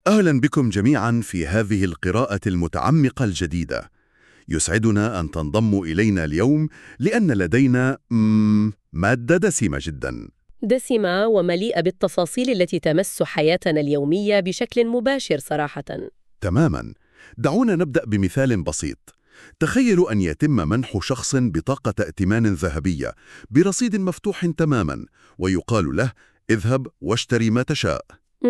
أهلا بكم جميعا في هذه القراءة المتعمقة الجديدة. يسعدنا أن تنضموا إلينا اليوم لأن لدينا مادة دسمة جدا. دسمة ومليئة بالتفاصيل التي تمس حياتنا اليومية بشكل مباشر صراحة. تماما. دعونا نبدأ بمثال بسيط. تخيلوا أن يتم منح شخص بطاقة ائتمان ذهبية برصيد مفتوح تماما، ويقال له: اذهب واشتري ما تشاء.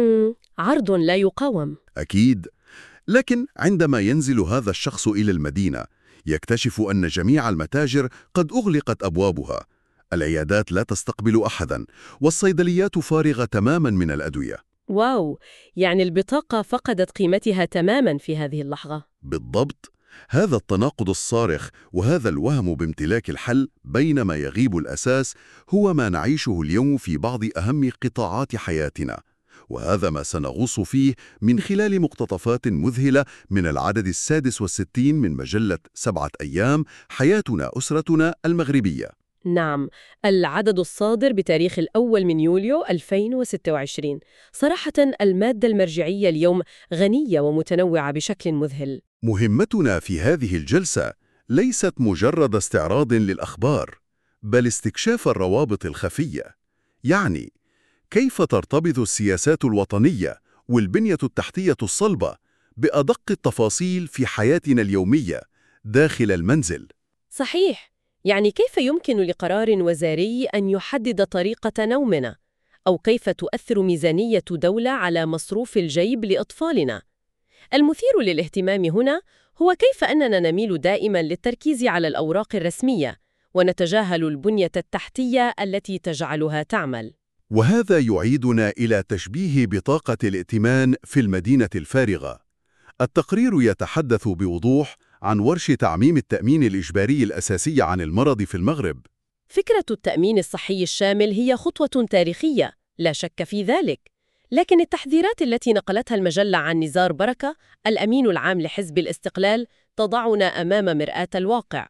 عرض لا يقاوم. أكيد. لكن عندما ينزل هذا الشخص إلى المدينة، يكتشف أن جميع المتاجر قد أغلقت أبوابها، العيادات لا تستقبل أحداً، والصيدليات فارغة تماماً من الأدوية. واو، يعني البطاقة فقدت قيمتها تماما في هذه اللحظة. بالضبط. هذا التناقض الصارخ وهذا الوهم بامتلاك الحل بينما يغيب الأساس هو ما نعيشه اليوم في بعض أهم قطاعات حياتنا، وهذا ما سنغوص فيه من خلال مقتطفات مذهلة من العدد 66 من مجلة 7 أيام حياتنا أسرتنا المغربية. نعم، العدد الصادر بتاريخ الأول من يوليو 2026. صراحة المادة المرجعية اليوم غنية ومتنوعة بشكل مذهل. مهمتنا في هذه الجلسة ليست مجرد استعراض للأخبار، بل استكشاف الروابط الخفية. يعني كيف ترتبط السياسات الوطنية والبنية التحتية الصلبة بأدق التفاصيل في حياتنا اليومية داخل المنزل. صحيح، يعني كيف يمكن لقرار وزاري أن يحدد طريقة نومنا؟ أو كيف تؤثر ميزانية دولة على مصروف الجيب لأطفالنا؟ المثير للاهتمام هنا هو كيف أننا نميل دائماً للتركيز على الأوراق الرسمية ونتجاهل البنية التحتية التي تجعلها تعمل. وهذا يعيدنا إلى تشبيه بطاقة الائتمان في المدينة الفارغة. التقرير يتحدث بوضوح عن ورش تعميم التأمين الإجباري الأساسي عن المرض في المغرب. فكرة التأمين الصحي الشامل هي خطوة تاريخية، لا شك في ذلك. لكن التحذيرات التي نقلتها المجلة عن نزار بركة، الأمين العام لحزب الاستقلال، تضعنا أمام مرآة الواقع.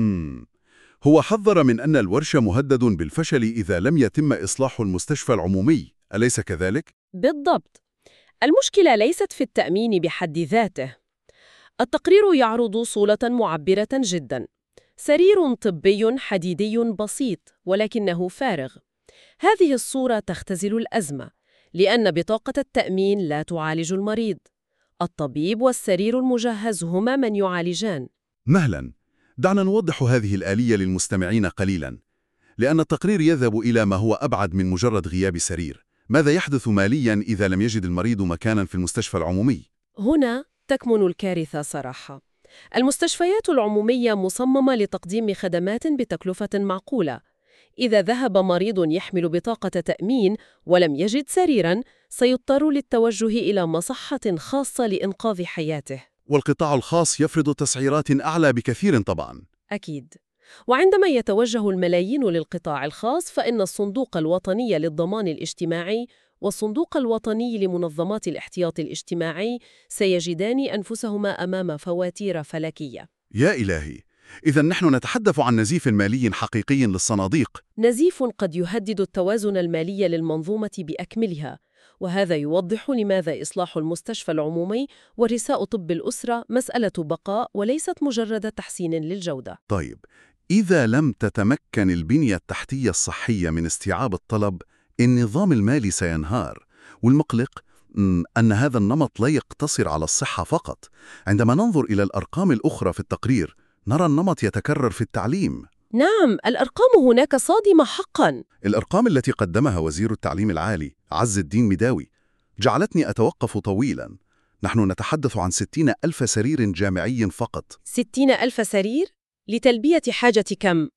هو حذر من أن الورش مهدد بالفشل إذا لم يتم إصلاح المستشفى العمومي، أليس كذلك؟ بالضبط. المشكلة ليست في التأمين بحد ذاته. التقرير يعرض صورة معبرة جداً: سرير طبي حديدي بسيط ولكنه فارغ. هذه الصورة تختزل الأزمة، لأن بطاقة التأمين لا تعالج المريض. الطبيب والسرير المجهز هما من يعالجان. مهلا، دعنا نوضح هذه الآلية للمستمعين قليلا، لأن التقرير يذهب إلى ما هو أبعد من مجرد غياب سرير. ماذا يحدث ماليا إذا لم يجد المريض مكانا في المستشفى العمومي؟ هنا تكمن الكارثة صراحة. المستشفيات العمومية مصممة لتقديم خدمات بتكلفة معقولة. إذا ذهب مريض يحمل بطاقة تأمين ولم يجد سريراً، سيضطر للتوجه إلى مصحة خاصة لإنقاذ حياته. والقطاع الخاص يفرض تسعيرات أعلى بكثير طبعا. أكيد. وعندما يتوجه الملايين للقطاع الخاص، فإن الصندوق الوطني للضمان الاجتماعي والصندوق الوطني لمنظمات الاحتياط الاجتماعي سيجدان أنفسهما أمام فواتير فلكية. يا إلهي، إذا نحن نتحدث عن نزيف مالي حقيقي للصناديق. نزيف قد يهدد التوازن المالي للمنظومة بأكملها، وهذا يوضح لماذا إصلاح المستشفى العمومي ورثاء طب الأسرة مسألة بقاء وليست مجرد تحسين للجودة. طيب، إذا لم تتمكن البنية التحتية الصحية من استيعاب الطلب، النظام المالي سينهار. والمقلق أن هذا النمط لا يقتصر على الصحة فقط. عندما ننظر إلى الأرقام الأخرى في التقرير، نرى النمط يتكرر في التعليم. نعم، الأرقام هناك صادمة حقاً. الأرقام التي قدمها وزير التعليم العالي عز الدين مداوي جعلتني أتوقف طويلاً. نحن نتحدث عن 60,000 سرير جامعي فقط. 60,000 سرير؟ لتلبية حاجة كم؟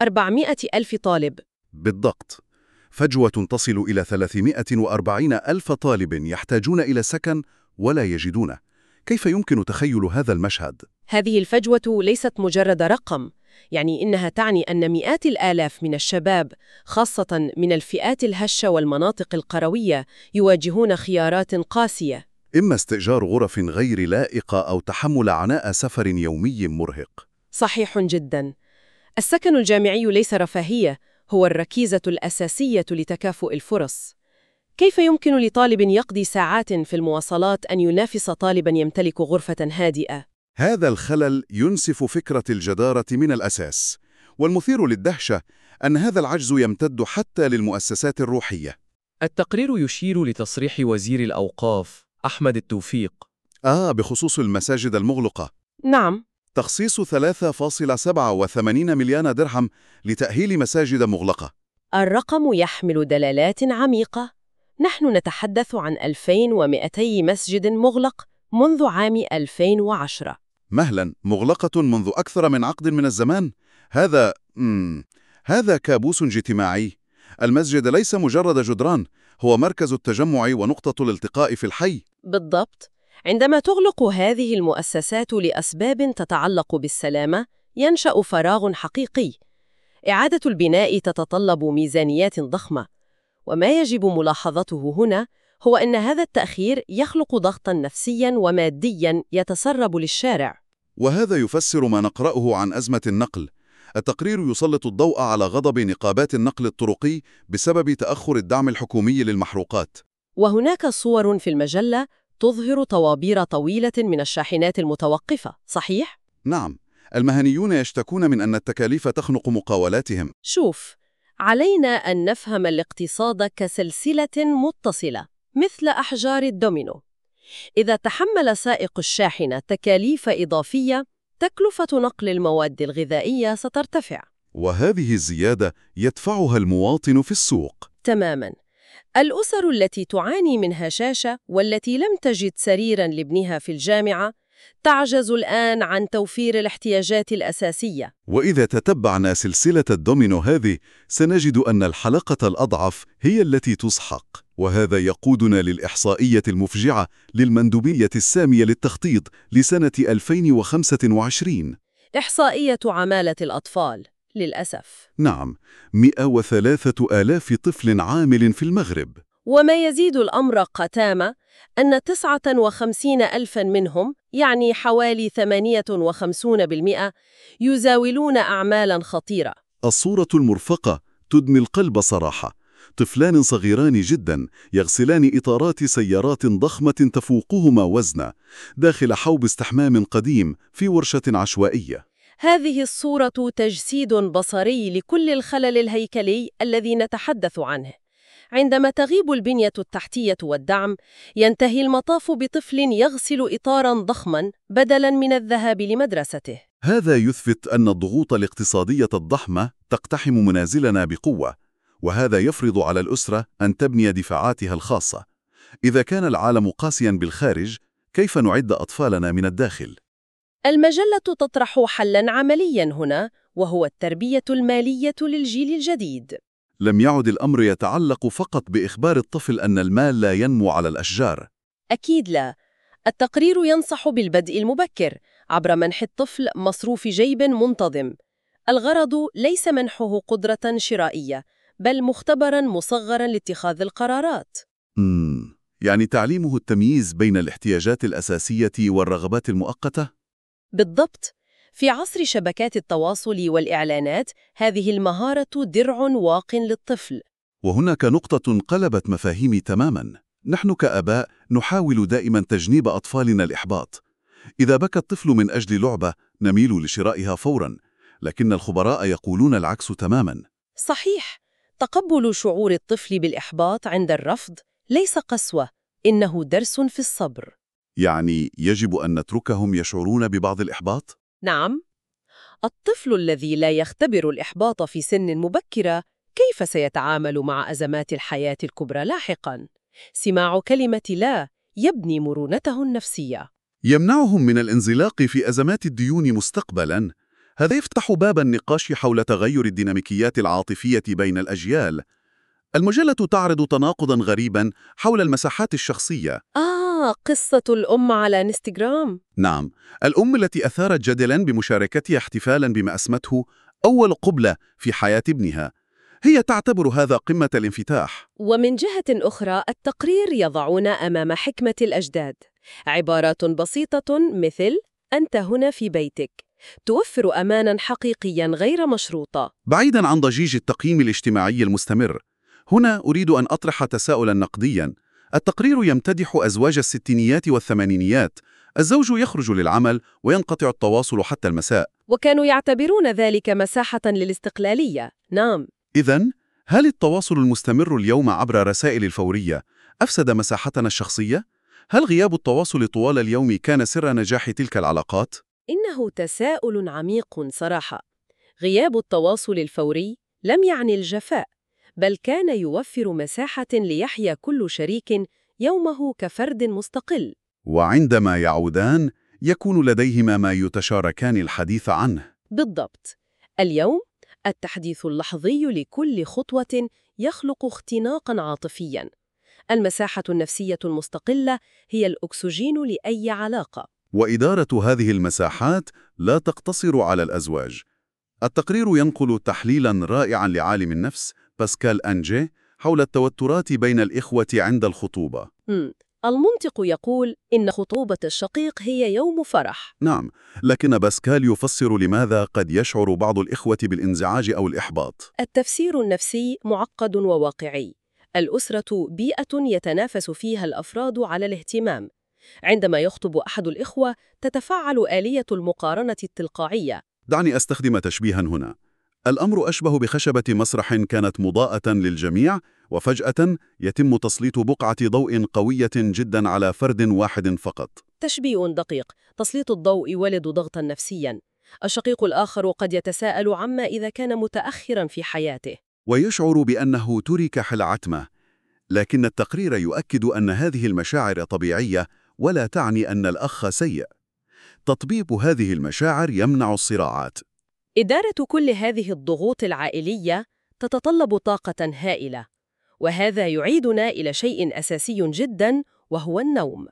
400,000 طالب. بالضبط. فجوة تصل إلى 340,000 طالب يحتاجون إلى سكن ولا يجدونه. كيف يمكن تخيل هذا المشهد؟ هذه الفجوة ليست مجرد رقم، يعني إنها تعني أن مئات الآلاف من الشباب، خاصة من الفئات الهشة والمناطق القروية، يواجهون خيارات قاسية. إما استئجار غرف غير لائقة أو تحمل عناء سفر يومي مرهق. صحيح جداً. السكن الجامعي ليس رفاهية، هو الركيزة الأساسية لتكافؤ الفرص. كيف يمكن لطالب يقضي ساعات في المواصلات أن ينافس طالبا يمتلك غرفة هادئة؟ هذا الخلل ينسف فكرة الجدارة من الأساس، والمثير للدهشة أن هذا العجز يمتد حتى للمؤسسات الروحية. التقرير يشير لتصريح وزير الأوقاف أحمد التوفيق. بخصوص المساجد المغلقة، نعم. تخصيص 3.87 مليون درهم لتأهيل مساجد مغلقة. الرقم يحمل دلالات عميقة. نحن نتحدث عن 2200 مسجد مغلق منذ عام 2010. مهلا، مغلقة منذ أكثر من عقد من الزمان. هذا كابوس اجتماعي. المسجد ليس مجرد جدران، هو مركز التجمع ونقطة الالتقاء في الحي. بالضبط. عندما تغلق هذه المؤسسات لأسباب تتعلق بالسلامة، ينشأ فراغ حقيقي. إعادة البناء تتطلب ميزانيات ضخمة، وما يجب ملاحظته هنا هو أن هذا التأخير يخلق ضغطاً نفسياً ومادياً يتسرب للشارع. وهذا يفسر ما نقرأه عن أزمة النقل. التقرير يسلط الضوء على غضب نقابات النقل الطرقي بسبب تأخر الدعم الحكومي للمحروقات. وهناك صور في المجلة تظهر طوابير طويلة من الشاحنات المتوقفة، صحيح؟ نعم، المهنيون يشتكون من أن التكاليف تخنق مقاولاتهم. شوف، علينا أن نفهم الاقتصاد كسلسلة متصلة مثل أحجار الدومينو. إذا تحمل سائق الشاحنة تكاليف إضافية، تكلفة نقل المواد الغذائية سترتفع. وهذه الزيادة يدفعها المواطن في السوق. تماماً. الأسر التي تعاني من هشاشة والتي لم تجد سريراً لابنها في الجامعة تعجز الآن عن توفير الاحتياجات الأساسية. وإذا تتبعنا سلسلة الدومينو هذه، سنجد أن الحلقة الأضعف هي التي تسحق، وهذا يقودنا للإحصائية المفجعة للمندوبية السامية للتخطيط لسنة 2025. إحصائية عمالة الأطفال، للأسف. نعم، 103,000 طفل عامل في المغرب. وما يزيد الأمر قتامة أن 59,000 منهم، يعني حوالي 58%، يزاولون أعمالاً خطيرة. الصورة المرفقة تدمي القلب صراحة. طفلان صغيران جدا يغسلان إطارات سيارات ضخمة تفوقهما وزنا داخل حوض استحمام قديم في ورشة عشوائية. هذه الصورة تجسيد بصري لكل الخلل الهيكلي الذي نتحدث عنه. عندما تغيب البنية التحتية والدعم، ينتهي المطاف بطفل يغسل إطاراً ضخماً بدلاً من الذهاب لمدرسته. هذا يثبت أن الضغوط الاقتصادية الضخمة تقتحم منازلنا بقوة، وهذا يفرض على الأسرة أن تبني دفاعاتها الخاصة. إذا كان العالم قاسياً بالخارج، كيف نعد أطفالنا من الداخل؟ المجلة تطرح حلاً عملياً هنا، وهو التربية المالية للجيل الجديد. لم يعد الأمر يتعلق فقط بإخبار الطفل أن المال لا ينمو على الأشجار. أكيد لا. التقرير ينصح بالبدء المبكر عبر منح الطفل مصروف جيب منتظم. الغرض ليس منحه قدرة شرائية، بل مختبراً مصغراً لاتخاذ القرارات. يعني تعليمه التمييز بين الاحتياجات الأساسية والرغبات المؤقتة؟ بالضبط. في عصر شبكات التواصل والإعلانات، هذه المهارة درع واق للطفل. وهناك نقطة قلبت مفاهيمي تماماً. نحن كآباء نحاول دائماً تجنيب أطفالنا الإحباط. إذا بكى الطفل من أجل لعبة، نميل لشرائها فوراً، لكن الخبراء يقولون العكس تماماً. صحيح. تقبل شعور الطفل بالإحباط عند الرفض ليس قسوة، إنه درس في الصبر. يعني يجب أن نتركهم يشعرون ببعض الإحباط؟ نعم. الطفل الذي لا يختبر الإحباط في سن مبكرة كيف سيتعامل مع أزمات الحياة الكبرى لاحقاً؟ سماع كلمة لا يبني مرونته النفسية. يمنعهم من الانزلاق في أزمات الديون مستقبلاً. هذا يفتح باب النقاش حول تغير الديناميكيات العاطفية بين الأجيال. المجلة تعرض تناقضاً غريباً حول المساحات الشخصية. قصة الأم على انستغرام. نعم، الأم التي أثارت جدلاً بمشاركتها احتفالاً بما أسمته أول قبلة في حياة ابنها. هي تعتبر هذا قمة الانفتاح. ومن جهة أخرى، التقرير يضعنا أمام حكمة الأجداد. عبارات بسيطة مثل أنت هنا في بيتك توفر أماناً حقيقياً غير مشروطة. بعيداً عن ضجيج التقييم الاجتماعي المستمر، هنا أريد أن أطرح تساؤلا نقديا. التقرير يمتدح أزواج الستينيات والثمانينيات. الزوج يخرج للعمل وينقطع التواصل حتى المساء. وكانوا يعتبرون ذلك مساحة للاستقلالية. نعم. إذن، هل التواصل المستمر اليوم عبر رسائل الفورية أفسد مساحتنا الشخصية؟ هل غياب التواصل طوال اليوم كان سر نجاح تلك العلاقات؟ إنه تساؤل عميق صراحة. غياب التواصل الفوري لم يعني الجفاء، بل كان يوفر مساحة ليحيا كل شريك يومه كفرد مستقل. وعندما يعودان يكون لديهما ما يتشاركان الحديث عنه. بالضبط. اليوم التحديث اللحظي لكل خطوة يخلق اختناقاً عاطفياً. المساحة النفسية المستقلة هي الأكسجين لأي علاقة. وإدارة هذه المساحات لا تقتصر على الأزواج. التقرير ينقل تحليلاً رائعاً لعالم النفس باسكال أنجي حول التوترات بين الإخوة عند الخطوبة. المنطق يقول إن خطوبة الشقيق هي يوم فرح. نعم، لكن باسكال يفسر لماذا قد يشعر بعض الإخوة بالانزعاج أو الإحباط. التفسير النفسي معقد وواقعي. الأسرة بيئة يتنافس فيها الأفراد على الاهتمام. عندما يخطب أحد الإخوة تتفعل آلية المقارنة التلقائية. دعني أستخدم تشبيهاً هنا. الأمر أشبه بخشبة مسرح كانت مضاءة للجميع، وفجأة يتم تسليط بقعة ضوء قوية جداً على فرد واحد فقط. تشبيه دقيق. تسليط الضوء يولد ضغطاً نفسياً. الشقيق الآخر قد يتساءل عما إذا كان متأخراً في حياته، ويشعر بأنه ترك حلعتمة. لكن التقرير يؤكد أن هذه المشاعر طبيعية ولا تعني أن الأخ سيء. تطبيب هذه المشاعر يمنع الصراعات. إدارة كل هذه الضغوط العائلية تتطلب طاقة هائلة، وهذا يعيدنا إلى شيء أساسي جداً، وهو النوم.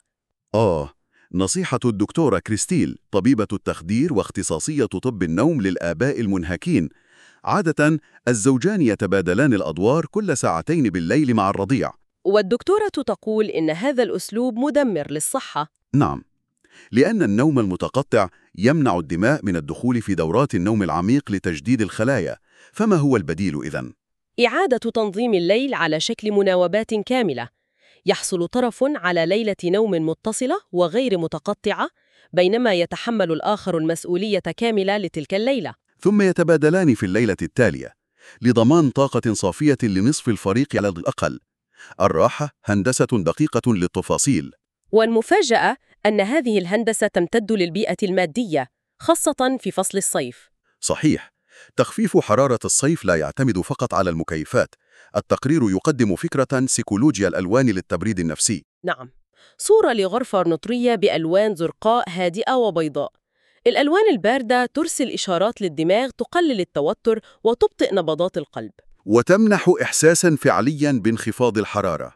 نصيحة الدكتورة كريستيل، طبيبة التخدير واختصاصية طب النوم للآباء المنهكين. عادة الزوجان يتبادلان الأدوار كل ساعتين بالليل مع الرضيع. والدكتورة تقول إن هذا الأسلوب مدمر للصحة. نعم، لأن النوم المتقطع يمنع الدماء من الدخول في دورات النوم العميق لتجديد الخلايا. فما هو البديل إذن؟ إعادة تنظيم الليل على شكل مناوبات كاملة. يحصل طرف على ليلة نوم متصلة وغير متقطعة، بينما يتحمل الآخر المسؤولية كاملة لتلك الليلة. ثم يتبادلان في الليلة التالية لضمان طاقة صافية لنصف الفريق على الأقل. الراحة هندسة دقيقة للتفاصيل. والمفاجأة أن هذه الهندسة تمتد للبيئة المادية، خاصة في فصل الصيف. صحيح، تخفيف حرارة الصيف لا يعتمد فقط على المكيفات. التقرير يقدم فكرة سيكولوجيا الألوان للتبريد النفسي. نعم، صورة لغرفة نطرية بألوان زرقاء هادئة وبيضاء. الألوان الباردة ترسل إشارات للدماغ تقلل التوتر وتبطئ نبضات القلب، وتمنح إحساساً فعلياً بانخفاض الحرارة.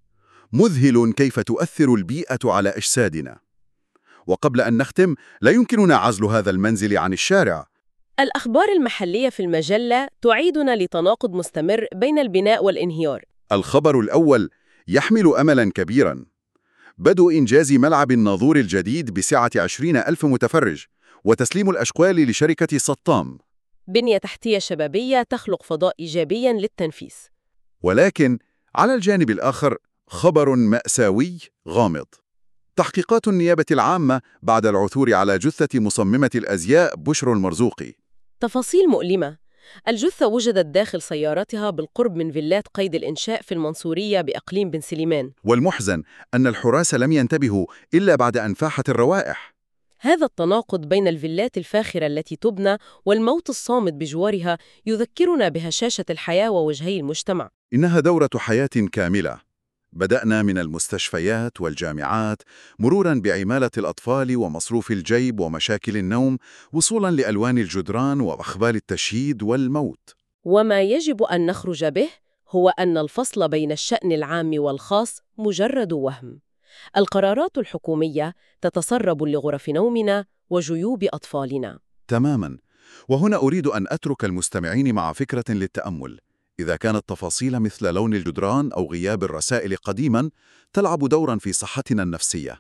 مذهل كيف تؤثر البيئة على أجسادنا. وقبل أن نختم، لا يمكننا عزل هذا المنزل عن الشارع. الأخبار المحلية في المجلة تعيدنا لتناقض مستمر بين البناء والانهيار. الخبر الأول يحمل أملاً كبيراً. بدء إنجاز ملعب الناظور الجديد بسعة 20,000 متفرج، وتسليم الأشغال لشركة سطام. بنية تحتية شبابية تخلق فضاء إيجابياً للتنفيس. ولكن على الجانب الآخر خبر مأساوي غامض. تحقيقات النيابة العامة بعد العثور على جثة مصممة الأزياء بشرى المرزوقي. تفاصيل مؤلمة. الجثة وجدت داخل سيارتها بالقرب من فيلات قيد الإنشاء في المنصورية بإقليم بن سليمان. والمحزن أن الحراس لم ينتبهوا إلا بعد أن فاحت الروائح. هذا التناقض بين الفيلات الفاخرة التي تبنى والموت الصامت بجوارها يذكرنا بهشاشة الحياة ووجهي المجتمع. إنها دورة حياة كاملة. بدأنا من المستشفيات والجامعات، مروراً بعمالة الأطفال ومصروف الجيب ومشاكل النوم، وصولاً لألوان الجدران وأخبار التشييد والموت. وما يجب أن نخرج به هو أن الفصل بين الشأن العام والخاص مجرد وهم. القرارات الحكومية تتسرب لغرف نومنا وجيوب أطفالنا. تماماً. وهنا أريد أن أترك المستمعين مع فكرة للتأمل. إذا كانت تفاصيل مثل لون الجدران أو غياب الرسائل قديماً تلعب دوراً في صحتنا النفسية،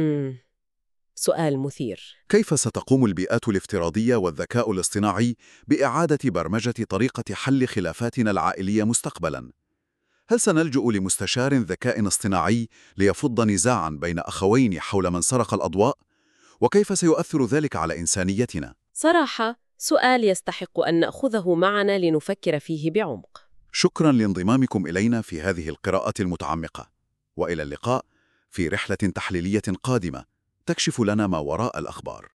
سؤال مثير. كيف ستقوم البيئات الافتراضية والذكاء الاصطناعي بإعادة برمجة طريقة حل خلافاتنا العائلية مستقبلاً؟ هل سنلجأ لمستشار ذكاء اصطناعي ليفض نزاعاً بين أخوين حول من سرق الأضواء؟ وكيف سيؤثر ذلك على إنسانيتنا؟ صراحة، سؤال يستحق أن نأخذه معنا لنفكر فيه بعمق. شكراً لانضمامكم إلينا في هذه القراءة المتعمقة، وإلى اللقاء في رحلة تحليلية قادمة تكشف لنا ما وراء الأخبار.